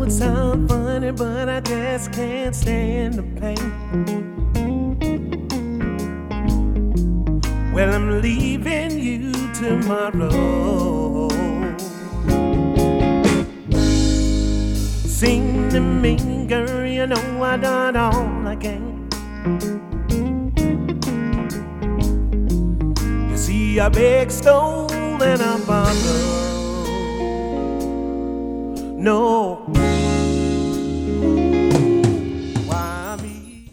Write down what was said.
it sounds funny, but I just can't stand the pain. Well, I'm leaving you tomorrow. Sing to me, girl, you know I done all I can. You see, I beg, stole, and I borrow. No.